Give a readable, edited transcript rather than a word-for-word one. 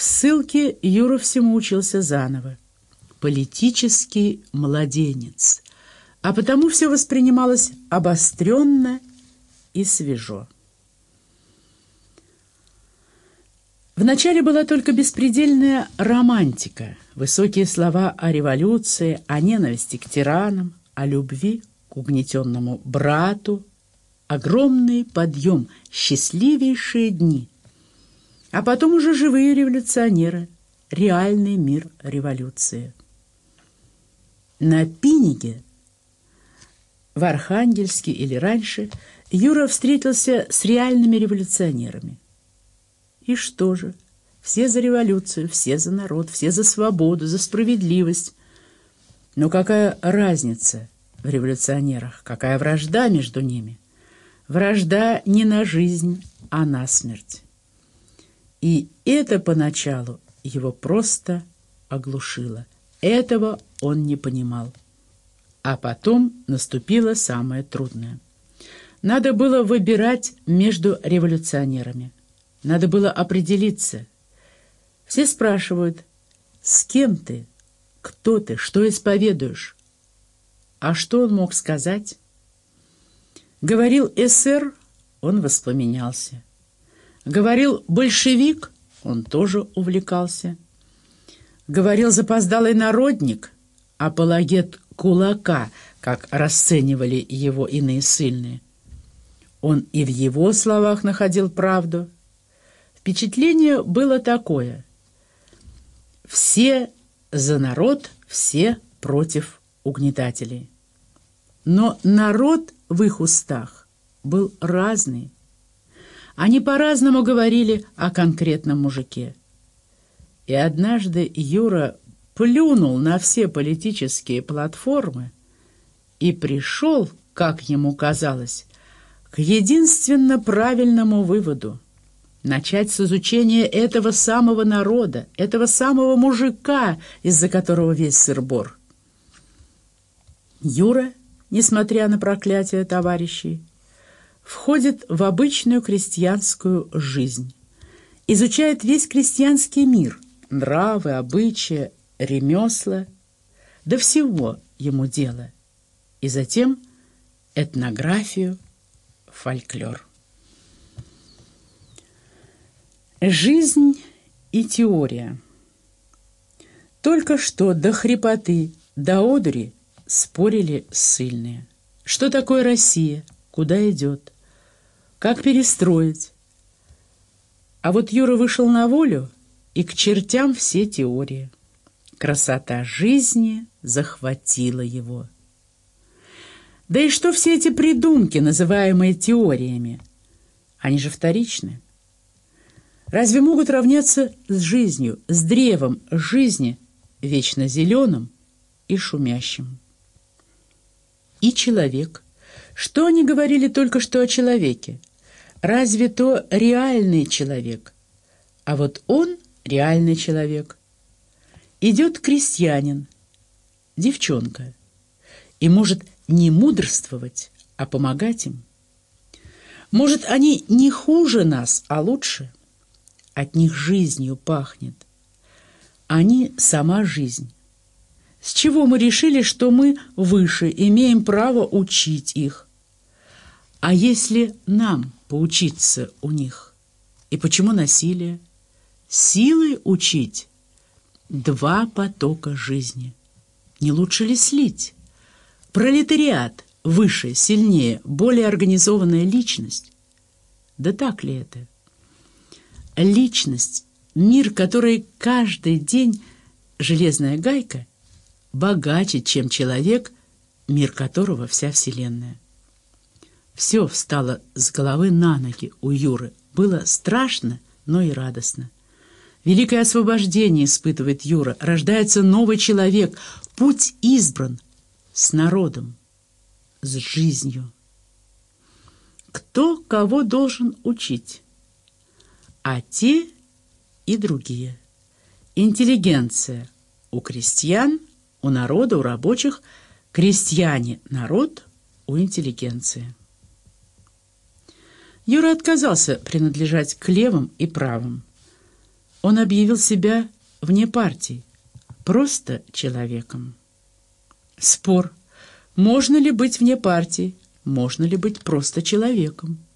В ссылке Юра всему учился заново. Политический младенец. А потому все воспринималось обостренно и свежо. Вначале была только беспредельная романтика, высокие слова о революции, о ненависти к тиранам, о любви к угнетенному брату, огромный подъем, счастливейшие дни. А потом уже живые революционеры, реальный мир революции. На Пиниге, в Архангельске или раньше, Юра встретился с реальными революционерами. И что же? Все за революцию, все за народ, все за свободу, за справедливость. Но какая разница в революционерах? Какая вражда между ними? Вражда не на жизнь, а на смерть. И это поначалу его просто оглушило. Этого он не понимал. А потом наступило самое трудное. Надо было выбирать между революционерами. Надо было определиться. Все спрашивают, с кем ты, кто ты, что исповедуешь? А что он мог сказать? Говорил эсер, он воспламенялся. Говорил большевик, он тоже увлекался. Говорил запоздалый народник, апологет кулака, как расценивали его иные ссыльные. Он и в его словах находил правду. Впечатление было такое: все за народ, все против угнетателей. Но народ в их устах был разный. Они по-разному говорили о конкретном мужике. И однажды Юра плюнул на все политические платформы и пришел, как ему казалось, к единственно правильному выводу: начать с изучения этого самого народа, этого самого мужика, из-за которого весь сыр-бор. Юра, несмотря на проклятие товарищей, входит в обычную крестьянскую жизнь, изучает весь крестьянский мир, нравы, обычаи, ремесла, до всего ему дело, и затем этнографию, фольклор. Жизнь и теория. Только что до хрипоты, до одури спорили ссыльные. Что такое Россия? Куда идет? Как перестроить? А вот Юра вышел на волю, и к чертям все теории. Красота жизни захватила его. Да и что все эти придумки, называемые теориями? Они же вторичны. Разве могут равняться с жизнью, с древом жизни, вечно зеленым и шумящим? И человек. Что они говорили только что о человеке? Разве то реальный человек? А вот он реальный человек. Идет крестьянин, девчонка, и может не мудрствовать, а помогать им. Может, они не хуже нас, а лучше? От них жизнью пахнет. Они сама жизнь. С чего мы решили, что мы выше, имеем право учить их? А если нам поучиться у них? И почему насилие? Силой учить два потока жизни. Не лучше ли слить? Пролетариат выше, сильнее, более организованная личность. Да так ли это? Личность, мир, который каждый день железная гайка, богаче, чем человек, мир которого вся вселенная. Все встало с головы на ноги у Юры. Было страшно, но и радостно. Великое освобождение испытывает Юра. Рождается новый человек. Путь избран. С народом. С жизнью. Кто кого должен учить? А те и другие. Интеллигенция у крестьян, у народа, у рабочих. Крестьяне – народ, у интеллигенции. Юра отказался принадлежать к левым и правым. Он объявил себя вне партии, просто человеком. Спор. Можно ли быть вне партии? Можно ли быть просто человеком?